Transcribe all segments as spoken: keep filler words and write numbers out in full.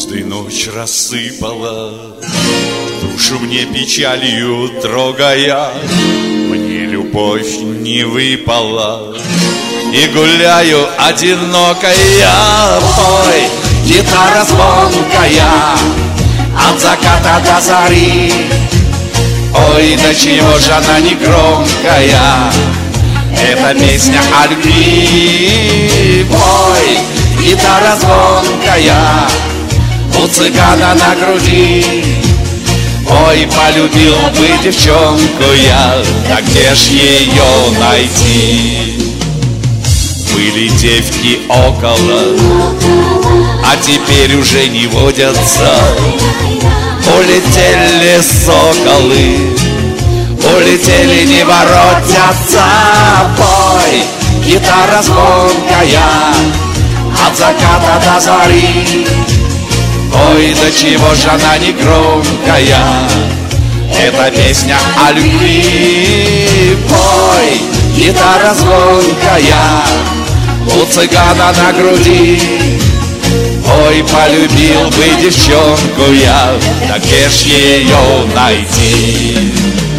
Звезды ночь рассыпала, душу мне печалью трогая. Мне любовь не выпала, и гуляю одинокая. Пой, гитара звонкая, от заката до зари. Ой, да чего же она не громкая, эта песня о любви. Пой, гитара звонкая, у цыгана на груди. Ой, полюбил бы девчонку я, да где ж ее найти? Были девки около, а теперь уже не водятся. Улетели соколы, улетели, не воротятся. Пой, гитара звонкая, от заката до зари. Ой, да чего же она не громкая, эта песня о любви. Пой, гитара звонкая, у цыгана на груди. Ой, полюбил бы девчонку я, да где ж ее найти?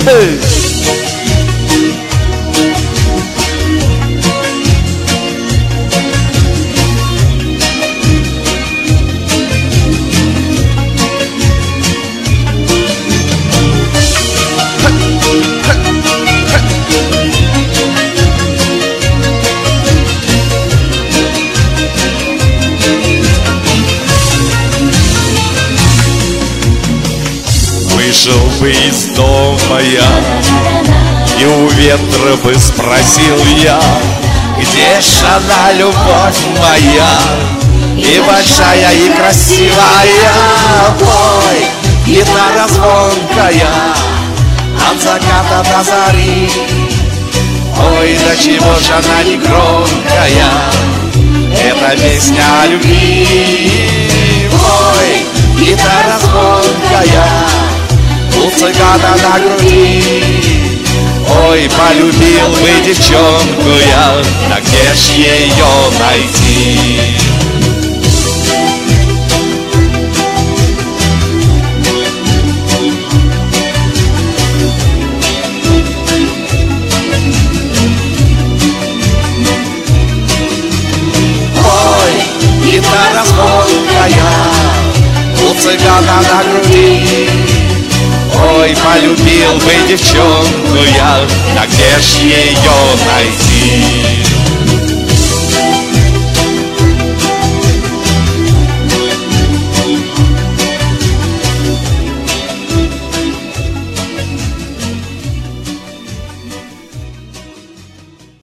Вышел бы из дома я, и у ветра бы спросил я, где ж она, любовь моя, и большая, и красивая. Пой, гитара звонкая, от заката до зари. Ой, да чего ж она не громкая, эта песня о любви. Ой, гитара звонкая, у цыгана на груди. Ой, полюбил бы девчонку я, да где ж ее найти? Ой, гитара звонкая, у цыгана на груди. Ой, полюбил бы девчонку я, да где ж ее найти?